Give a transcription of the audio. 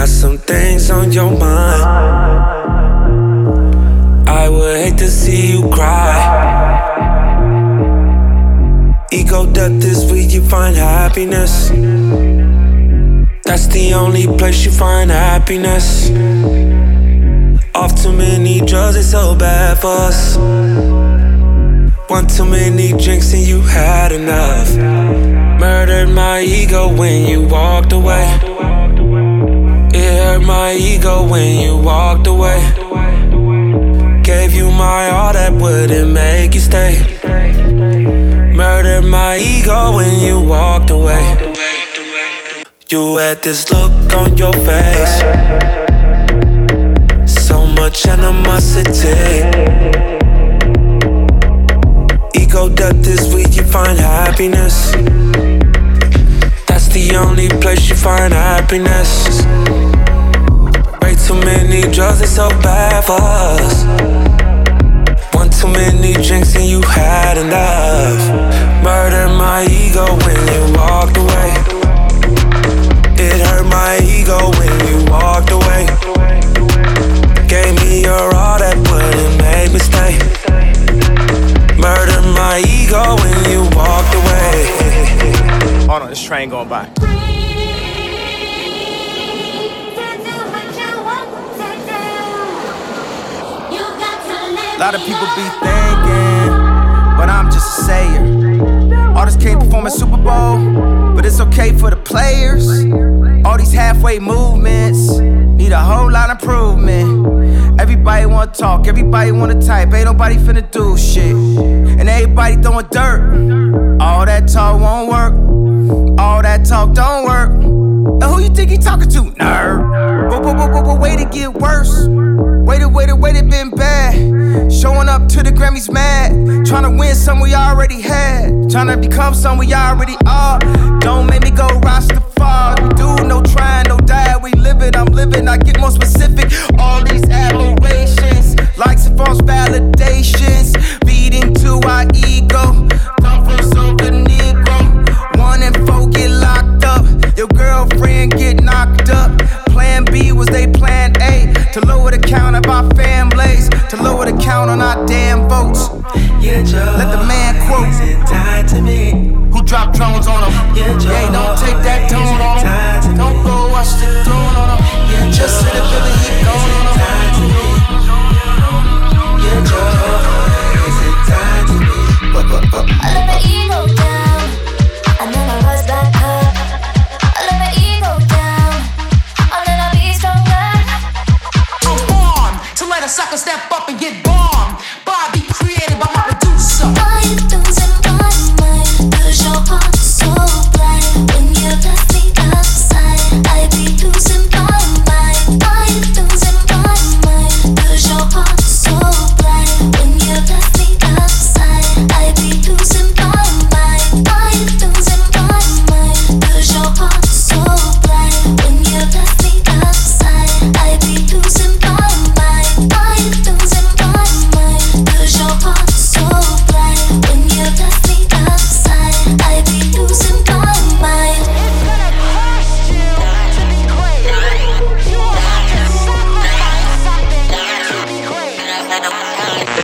some things on your mind. I would hate to see you cry. Ego death is where you find happiness. That's the only place you find happiness. Off too many drugs, it's so bad for us. One too many drinks and you had enough. Murdered my ego when you walked away. It hurt my ego when you walked away. Gave you my all that wouldn't make you stay. Murdered my ego when you walked away. You had this look on your face, so much animosity. Ego death is where you find happiness. That's the only place you find happiness. Way too many drugs, it's so bad for us. One too many drinks and you had enough. Murdered my ego when you walked away. It hurt my ego when you walked away. Gave me your all that wouldn't make me stay. Murdered my ego when you walked away. Hold on, this train going by. A lot of people be thinking, but I'm just a sayer. Artists can't perform at Super Bowl, but it's okay for the players. All these halfway movements need a whole lot of improvement. Everybody wanna talk, everybody wanna type, ain't nobody finna do shit. And everybody throwing dirt. All that talk won't work, all that talk don't work. And who you think he talking to, nerd? But way to get worse. Wait, it been bad. Showing up to the Grammys mad. Tryna win something we already had. Tryna become something we already are. Don't make me go Rastafari. We do no trying, no die. We live it, I'm living. I get more specific. All these admirations, likes and false validations, feeding to our ego. Comforts over Negro. 1 and 4 get locked up. Your girlfriend get knocked up. Plan B was they plan A. To lower the count of our families, to lower the count on our damn votes. Let the man quote, to me. Who dropped drones on them? Yeah, don't take that tone on them.